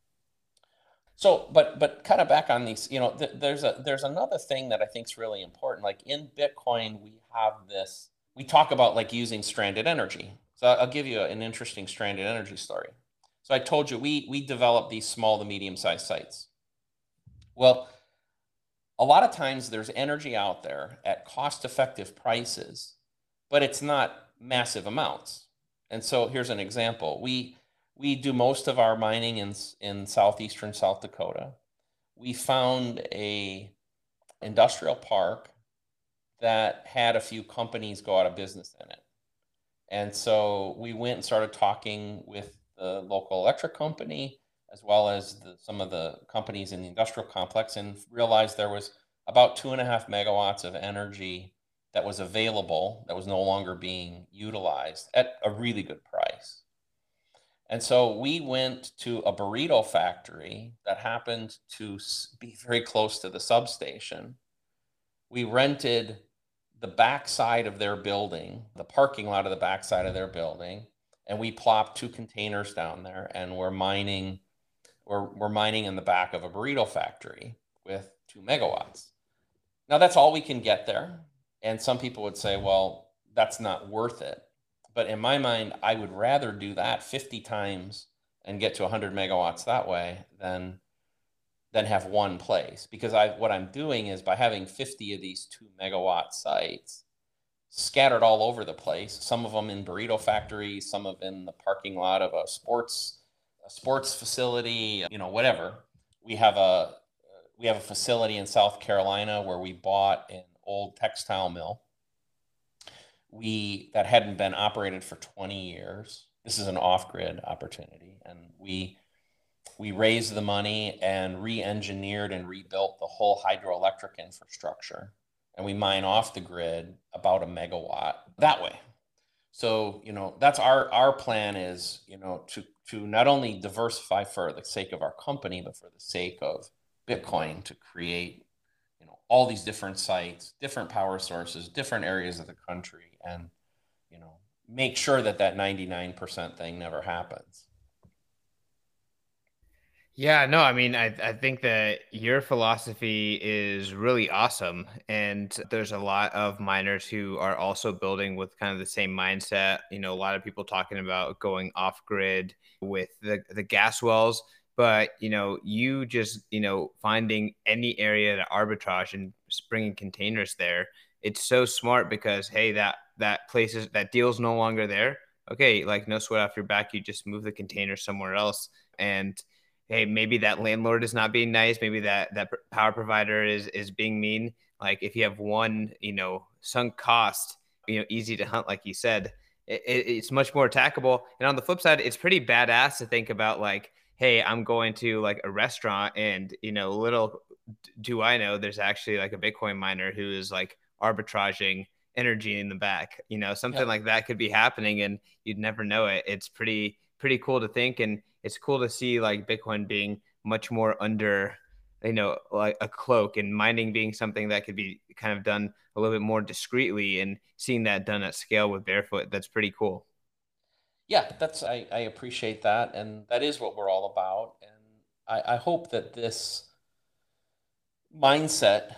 So, but, but kind of back on these, you know, th- there's a, there's another thing that I think is really important. Like in Bitcoin, we have this, we talk about like using stranded energy. So I'll give you an interesting stranded energy story. So I told you we we develop these small to medium-sized sites. Well, a lot of times there's energy out there at cost-effective prices, but it's not massive amounts. And so here's an example. We we do most of our mining in in southeastern South Dakota. We found a industrial park that had a few companies go out of business in it. And so we went and started talking with the local electric company, as well as the, some of the companies in the industrial complex, and realized there was about two and a half megawatts of energy that was available, that was no longer being utilized at a really good price. And so we went to a burrito factory that happened to be very close to the substation. We rented the backside of their building, the parking lot of the backside of their building, and we plopped two containers down there, and we're mining, we're, we're mining in the back of a burrito factory with two megawatts. Now that's all we can get there. And some people would say, well, that's not worth it. But in my mind, I would rather do that fifty times and get to one hundred megawatts that way than than have one place, because I what I'm doing is by having fifty of these two megawatt sites scattered all over the place, some of them in burrito factories, some of in the parking lot of a sports a sports facility, you know, whatever. We have a we have a facility in South Carolina where we bought an old textile mill. We that hadn't been operated for twenty years. This is an off-grid opportunity, and we we raised the money and re-engineered and rebuilt the whole hydroelectric infrastructure, and we mine off the grid about a megawatt that way. So, you know, that's our our plan is, you know, to to not only diversify for the sake of our company, but for the sake of Bitcoin, to create, you know, all these different sites, different power sources, different areas of the country, and, you know, make sure that that ninety-nine percent thing never happens. Yeah, no, I mean, I, I think that your philosophy is really awesome. And there's a lot of miners who are also building with kind of the same mindset. You know, a lot of people talking about going off grid with the, the gas wells, but, you know, you just, you know, finding any area to arbitrage and bringing containers there. It's so smart because, hey, that, that place is, that deal's no longer there. Okay. Like no sweat off your back. You just move the container somewhere else. And hey, maybe that landlord is not being nice. Maybe that that power provider is is being mean. Like if you have one, you know, sunk cost, you know, easy to hunt, like you said, it, it's much more attackable. And on the flip side, it's pretty badass to think about like, hey, I'm going to like a restaurant, and you know, little do I know, there's actually like a Bitcoin miner who is like arbitraging energy in the back. You know, something Yep. like that could be happening, and you'd never know it. It's pretty pretty cool to think, and it's cool to see like Bitcoin being much more under you know, like a cloak, and mining being something that could be kind of done a little bit more discreetly, and seeing that done at scale with Barefoot, that's pretty cool. Yeah, that's I, I appreciate that, and that is what we're all about. And I, I hope that this mindset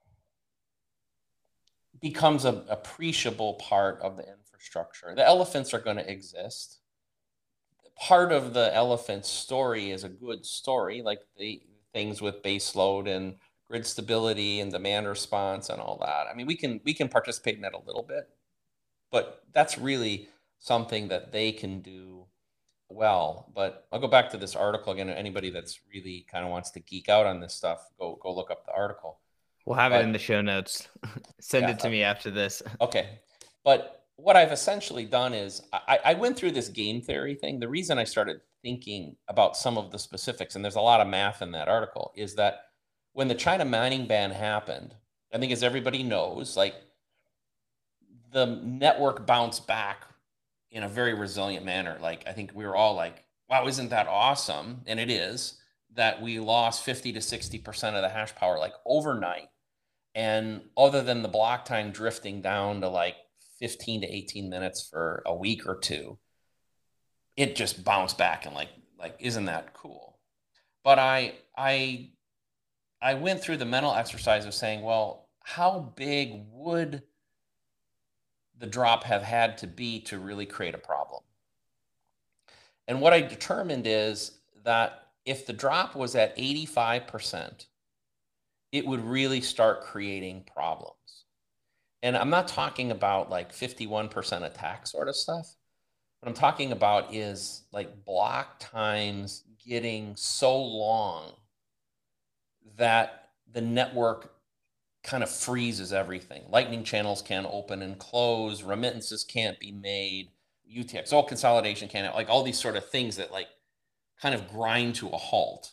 becomes an appreciable part of the infrastructure. The elephants are going to exist. Part of the elephant story is a good story, like the things with base load and grid stability and demand response and all that. I mean, we can we can participate in that a little bit, but that's really something that they can do well. But I'll go back to this article again. Anybody that's really kind of wants to geek out on this stuff, go go look up the article. We'll have But, it in the show notes. Send yeah, it to me after this. Okay. But what I've essentially done is I, I went through this game theory thing. The reason I started thinking about some of the specifics, and there's a lot of math in that article, is that when the China mining ban happened, I think as everybody knows, like the network bounced back in a very resilient manner. Like I think we were all like, wow, isn't that awesome? And it is that we lost fifty to sixty percent of the hash power like overnight. And other than the block time drifting down to like fifteen to eighteen minutes for a week or two, it just bounced back and like, like, isn't that cool? But I, I, I went through the mental exercise of saying, well, how big would the drop have had to be to really create a problem? And what I determined is that if the drop was at eighty-five percent, it would really start creating problems. And I'm not talking about like fifty-one percent attack sort of stuff. What I'm talking about is like block times getting so long that the network kind of freezes everything. Lightning channels can't open and close, remittances can't be made, U T X O consolidation can't, like all these sort of things that like kind of grind to a halt.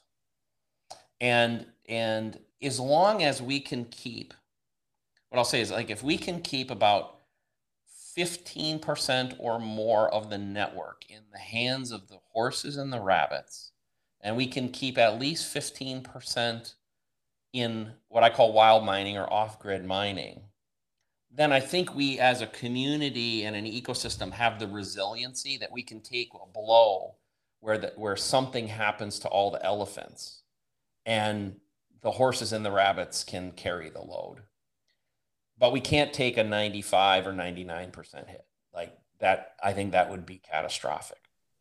And, and as long as we can keep, what I'll say is like, if we can keep about fifteen percent or more of the network in the hands of the horses and the rabbits, and we can keep at least fifteen percent in what I call wild mining or off-grid mining, then I think we as a community and an ecosystem have the resiliency that we can take a blow where, the, where something happens to all the elephants and the horses and the rabbits can carry the load. But we can't take a ninety-five or ninety-nine percent hit. Like that, I think that would be catastrophic.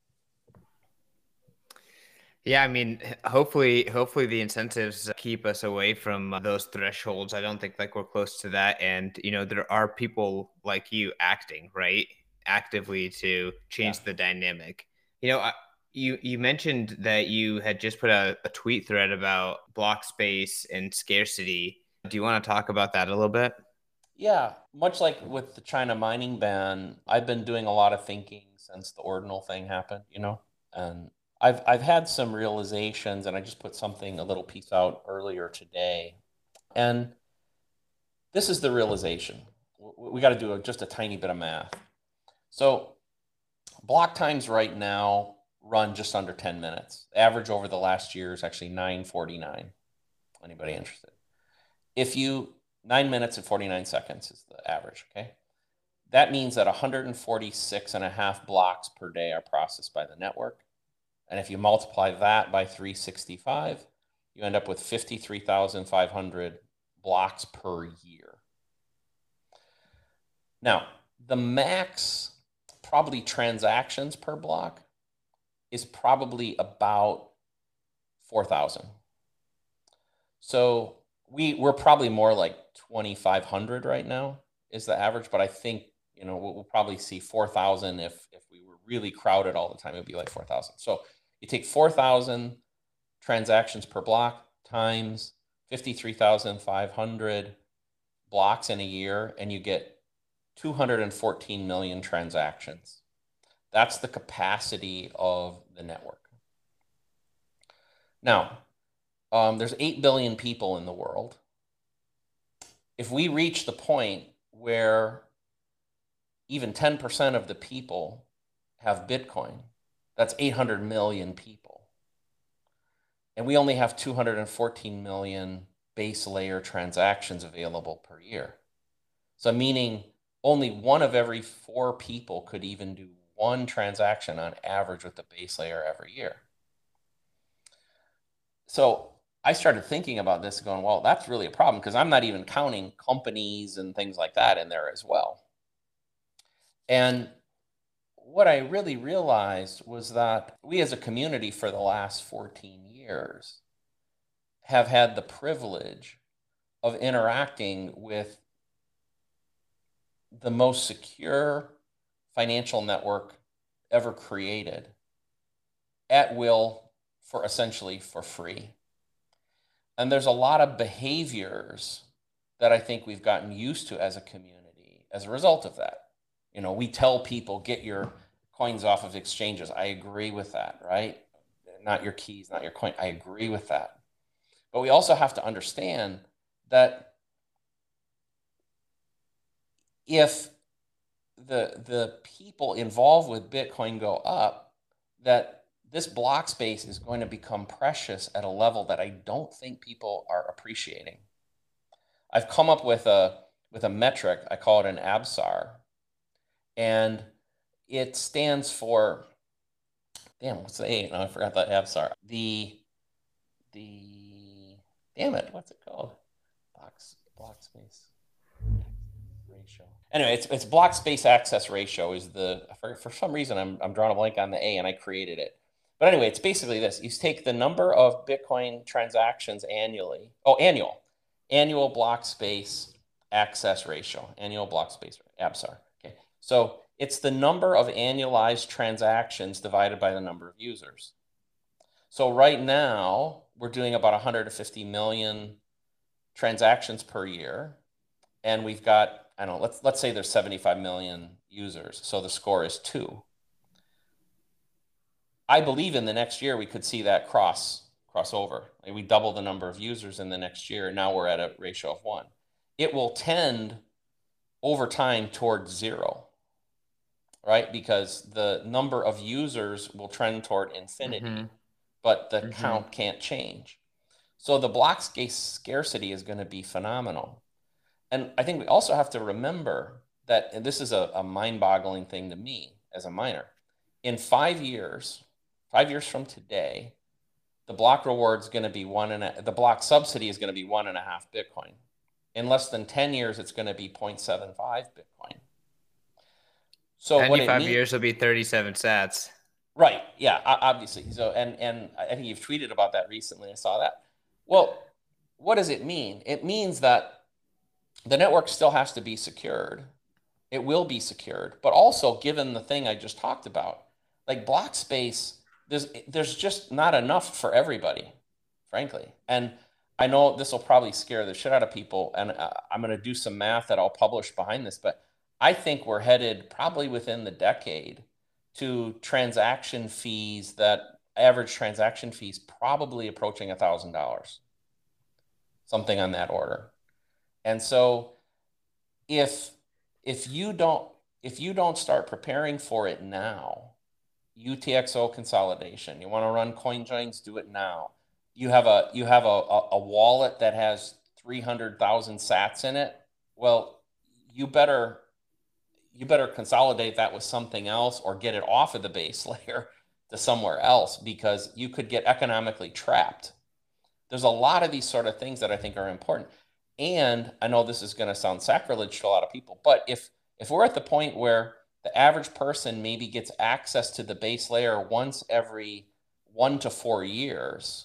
Yeah, I mean, hopefully, hopefully the incentives keep us away from those thresholds. I don't think like we're close to that. And, you know, there are people like you acting, right? Actively to change yeah. the dynamic. You know, I, you, you mentioned that you had just put a, a tweet thread about block space and scarcity. Do you want to talk about that a little bit? Yeah, much like with the China mining ban, I've been doing a lot of thinking since the ordinal thing happened, you know, and I've I've had some realizations, and I just put something, a little piece out earlier today. And this is the realization. We got to do a, just a tiny bit of math. So block times right now run just under ten minutes. The average over the last year is actually nine forty-nine. Anybody interested? If you, nine minutes and forty-nine seconds is the average, okay? That means that one hundred forty-six and a half blocks per day are processed by the network. And if you multiply that by three sixty-five, you end up with fifty-three thousand five hundred blocks per year. Now, the max probably transactions per block is probably about four thousand. So we, we're probably more like twenty-five hundred right now is the average, but I think, you know, we'll, we'll probably see four thousand if, if we were really crowded all the time, it'd be like four thousand. So you take four thousand transactions per block times fifty-three thousand five hundred blocks in a year, and you get two hundred fourteen million transactions. That's the capacity of the network. Now, um, there's eight billion people in the world. If we reach the point where even ten percent of the people have Bitcoin, that's eight hundred million people. And we only have two hundred fourteen million base layer transactions available per year. So meaning only one of every four people could even do one transaction on average with the base layer every year. So I started thinking about this going, well, that's really a problem because I'm not even counting companies and things like that in there as well. And what I really realized was that we as a community for the last fourteen years have had the privilege of interacting with the most secure financial network ever created at will for essentially for free. And there's a lot of behaviors that I think we've gotten used to as a community as a result of that. You know, we tell people, get your coins off of exchanges. I agree with that, right? Not your keys, not your coin. I agree with that. But we also have to understand that if the the people involved with Bitcoin go up, that this block space is going to become precious at a level that I don't think people are appreciating. I've come up with a with a metric. I call it an A B S A R, and it stands for, damn, what's the A? No, I forgot that A B S A R. The the damn it, what's it called? Box block space ratio. Anyway, it's it's block space access ratio is the for, for some reason I'm I'm drawing a blank on the A and I created it. But anyway, it's basically this. You take the number of Bitcoin transactions annually. Oh, annual. Annual block space access ratio. Annual block space A B S A R. Okay. So it's the number of annualized transactions divided by the number of users. So right now, we're doing about one hundred fifty million transactions per year. And we've got, I don't know, let's, let's say there's seventy-five million users. So the score is two. I believe in the next year we could see that cross cross over. Like we double the number of users in the next year. And now we're at a ratio of one. It will tend over time towards zero, right? Because the number of users will trend toward infinity, mm-hmm. but the mm-hmm. count can't change. So the block space scarcity is going to be phenomenal. And I think we also have to remember that, and this is a, a mind-boggling thing to me as a miner, in five years, five years from today, the block reward is going to be one and a, the block subsidy is going to be one and a half Bitcoin. In less than ten years, it's going to be zero point seven five Bitcoin. So ninety-five years will be thirty-seven sats. Right. Yeah, obviously. So, and, and I think you've tweeted about that recently. I saw that. Well, what does it mean? It means that the network still has to be secured. It will be secured, but also given the thing I just talked about, like block space, there's, there's just not enough for everybody, frankly. And I know this will probably scare the shit out of people, and uh, I'm going to do some math that I'll publish behind this, but I think we're headed probably within the decade to transaction fees that average transaction fees probably approaching a thousand dollars, something on that order. And so if, if you don't, if you don't start preparing for it now, U T X O consolidation, you want to run CoinJoins, do it now. You have a, you have a, a, a wallet that has three hundred thousand sats in it. Well, you better, you better consolidate that with something else or get it off of the base layer to somewhere else, because you could get economically trapped. There's a lot of these sort of things that I think are important. And I know this is going to sound sacrilege to a lot of people, but if, if we're at the point where the average person maybe gets access to the base layer once every one to four years,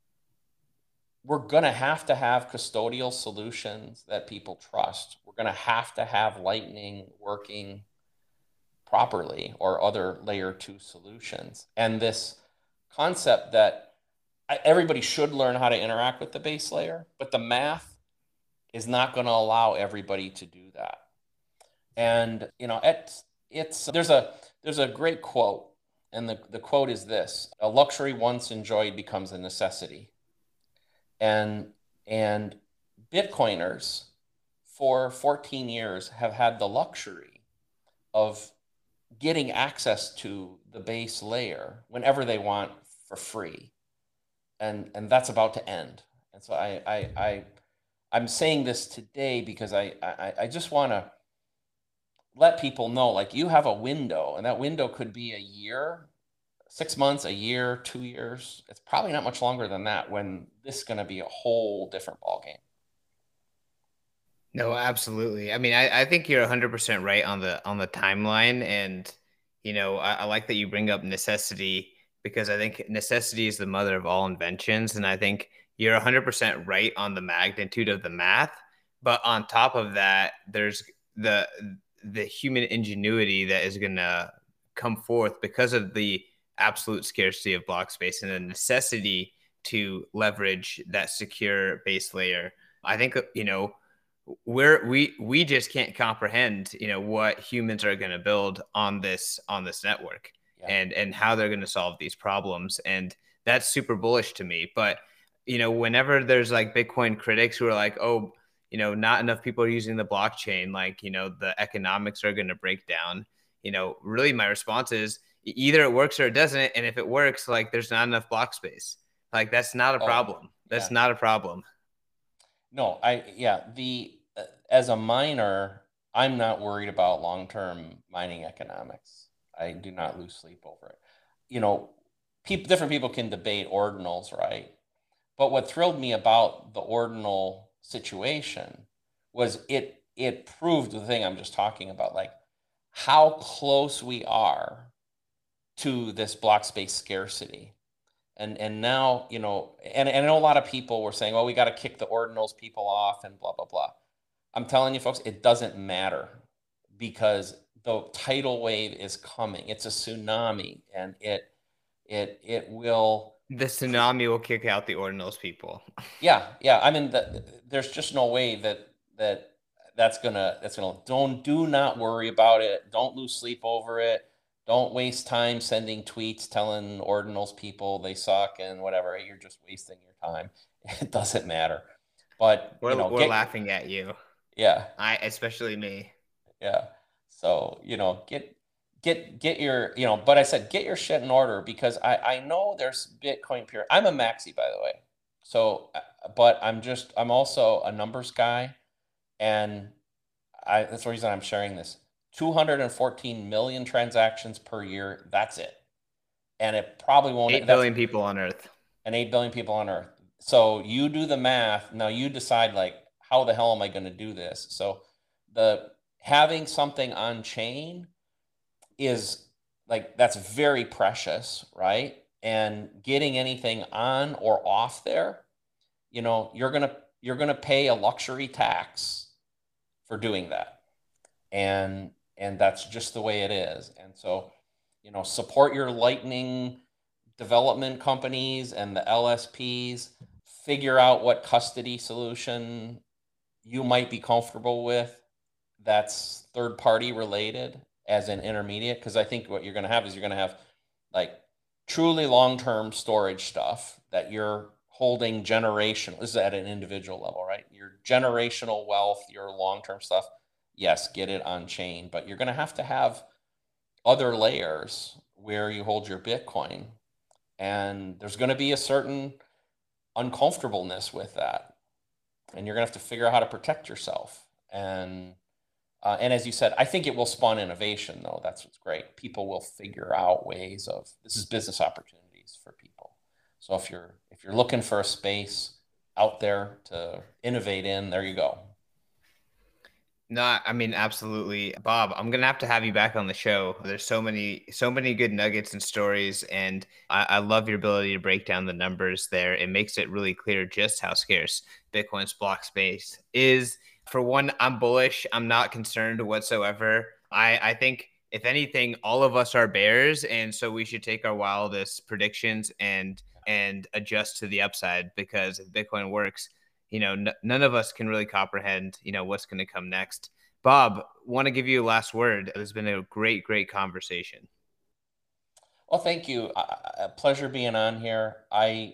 we're going to have to have custodial solutions that people trust. We're going to have to have Lightning working properly or other layer two solutions. And this concept that everybody should learn how to interact with the base layer, but the math is not going to allow everybody to do that. And, you know, it's, it's, there's a, there's a great quote, and the, the quote is this: a luxury once enjoyed becomes a necessity. And, and Bitcoiners for fourteen years have had the luxury of getting access to the base layer whenever they want for free. and and that's about to end. And so I I, I I'm saying this today because I I, I just want to let people know, like, you have a window, and that window could be a year, six months, a year, two years. It's probably not much longer than that when this is going to be a whole different ballgame. No, absolutely. I mean, I, I think you're one hundred percent right on the on the timeline, and you know, I, I like that you bring up necessity because I think necessity is the mother of all inventions, and I think you're one hundred percent right on the magnitude of the math. But on top of that, there's the the human ingenuity that is going to come forth because of the absolute scarcity of block space and the necessity to leverage that secure base layer. I think you know we're we we just can't comprehend you know what humans are going to build on this on this network, Yeah. and and how they're going to solve these problems, and that's super bullish to me. But you know whenever there's like Bitcoin critics who are like, oh, you know not enough people are using the blockchain, like you know the economics are going to break down, you know really my response is either it works or it doesn't, and if it works, like there's not enough block space. Like that's not a Oh, problem. That's yeah. not a problem. No, I yeah, the uh, as a miner, I'm not worried about long-term mining economics. I do not lose sleep over it. You know, people different people can debate ordinals, right? But what thrilled me about the ordinal situation was it it proved the thing I'm just talking about, like how close we are to this block space scarcity. And and now, you know, and, and I know a lot of people were saying, well, we got to kick the ordinals people off and blah, blah, blah. I'm telling you, folks, it doesn't matter because the tidal wave is coming. It's a tsunami, and it it it will. The tsunami will kick out the ordinals people. Yeah, yeah. I mean, the, there's just no way that that that's gonna that's gonna. Don't do not worry about it. Don't lose sleep over it. Don't waste time sending tweets telling ordinals people they suck and whatever. You're just wasting your time. It doesn't matter. But We're you know, we're get, laughing at you. yeah, I especially me. yeah. So you know, get get get your you know. But I said get your shit in order because I I know there's Bitcoin pure. I'm a maxi, by the way. So, uh, but I'm just I'm also a numbers guy, and I that's the reason I'm sharing this. two hundred fourteen million transactions per year. That's it. And it probably won't. Eight That's billion people on Earth. and eight billion people on Earth. So you do the math. Now you decide, like, how the hell am I going to do this? So the having something on chain is like, that's very precious, right? And getting anything on or off there, you know, you're going to, you're going to pay a luxury tax for doing that. And, and that's just the way it is. And so, you know, support your Lightning development companies and the L S Ps, figure out what custody solution you might be comfortable with that's third party related as an intermediate. Because I think what you're going to have is you're going to have like truly long-term storage stuff that you're holding generational. This is at an individual level, right? Your generational wealth, your long-term stuff. Yes, get it on chain, but you're going to have to have other layers where you hold your Bitcoin. And there's going to be a certain uncomfortableness with that. And you're going to have to figure out how to protect yourself. And uh, and as you said, I think it will spawn innovation, though. That's what's great. People will figure out ways of, this is business opportunities for people. So if you're if you're looking for a space out there to innovate in, there you go. No, I mean, absolutely. Bob, I'm going to have to have you back on the show. There's so many, so many good nuggets and stories. And I, I love your ability to break down the numbers there. It makes it really clear just how scarce Bitcoin's block space is. For one, I'm bullish. I'm not concerned whatsoever. I, I think, if anything, all of us are bears. And so we should take our wildest predictions and, and adjust to the upside, because if Bitcoin works, you know, n- none of us can really comprehend, you know, what's going to come next. Bob, want to give you a last word. It's been a great, great conversation. Well, thank you. Uh, a pleasure being on here. I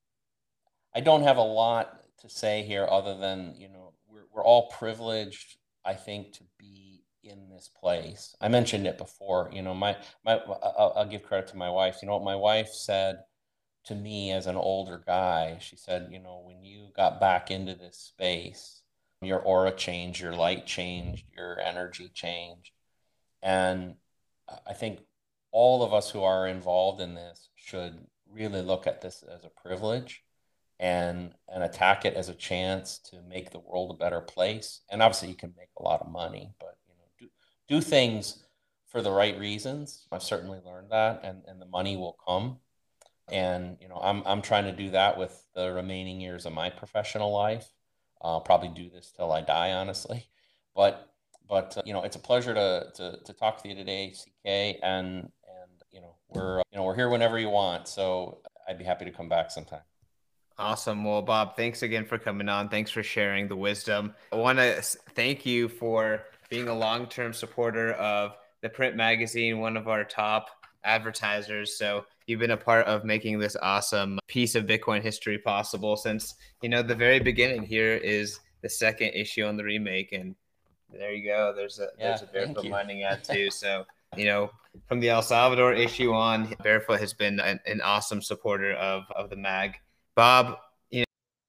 I don't have a lot to say here other than, you know, we're we're all privileged, I think, to be in this place. I mentioned it before. You know, my my I'll, I'll give credit to my wife. You know what my wife said to me as an older guy. She said, you know, when you got back into this space, your aura changed, your light changed, your energy changed. And I think all of us who are involved in this should really look at this as a privilege and and attack it as a chance to make the world a better place. And obviously you can make a lot of money, but you know, do do things for the right reasons. I've certainly learned that, and, and the money will come. And you know, I'm I'm trying to do that with the remaining years of my professional life. I'll probably do this till I die, honestly. But but uh, you know, it's a pleasure to, to to talk to you today, C K. And and you know, we're uh, you know we're here whenever you want. So I'd be happy to come back sometime. Awesome. Well, Bob, thanks again for coming on. Thanks for sharing the wisdom. I want to thank you for being a long-term supporter of the print magazine, one of our top advertisers. So you've been a part of making this awesome piece of Bitcoin history possible since, you know, the very beginning. Here is the second issue on the remake. And there you go. There's a, yeah, there's a Barefoot Mining ad too. So, you know, from the El Salvador issue on, Barefoot has been an, an awesome supporter of, of the mag. Bob, you know,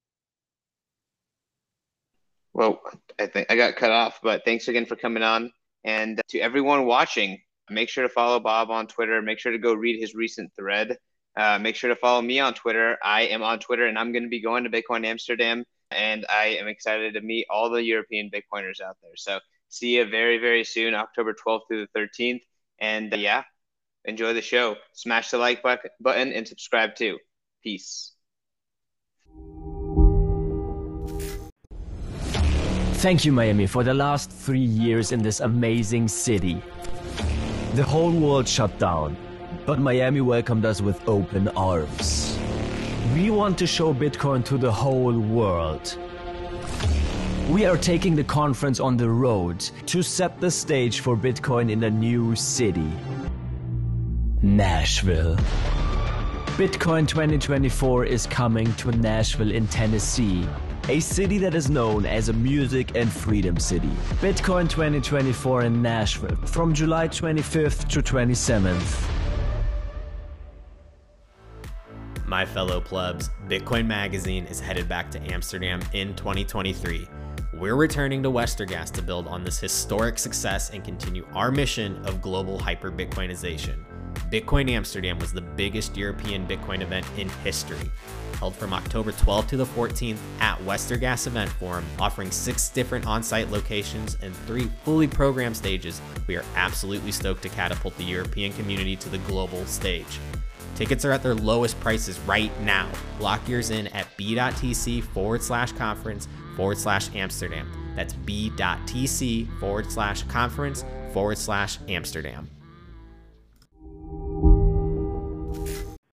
well, I think I got cut off, but thanks again for coming on. And to everyone watching, make sure to follow Bob on Twitter. Make sure to go read his recent thread. Uh, make sure to follow me on Twitter. I am on Twitter, and I'm going to be going to Bitcoin Amsterdam, and I am excited to meet all the European Bitcoiners out there. So see you very, very soon, October twelfth through the thirteenth. And uh, yeah, enjoy the show. Smash the like button and subscribe too. Peace. Thank you, Miami, for the last three years in this amazing city. The whole world shut down, but Miami welcomed us with open arms. We want to show Bitcoin to the whole world. We are taking the conference on the road to set the stage for Bitcoin in a new city. Nashville. Bitcoin twenty twenty-four is coming to Nashville in Tennessee, a city that is known as a music and freedom city. Bitcoin twenty twenty-four in Nashville from July twenty-fifth to twenty-seventh. My fellow plebs, Bitcoin Magazine is headed back to Amsterdam in twenty twenty-three. We're returning to Westergas to build on this historic success and continue our mission of global hyper-Bitcoinization. Bitcoin Amsterdam was the biggest European Bitcoin event in history, held from October twelfth to the fourteenth at Westergas Event Forum, offering six different on-site locations and three fully programmed stages. We are absolutely stoked to catapult the European community to the global stage. Tickets are at their lowest prices right now. Lock yours in at b.tc forward slash conference forward slash Amsterdam. That's b.tc forward slash conference forward slash Amsterdam.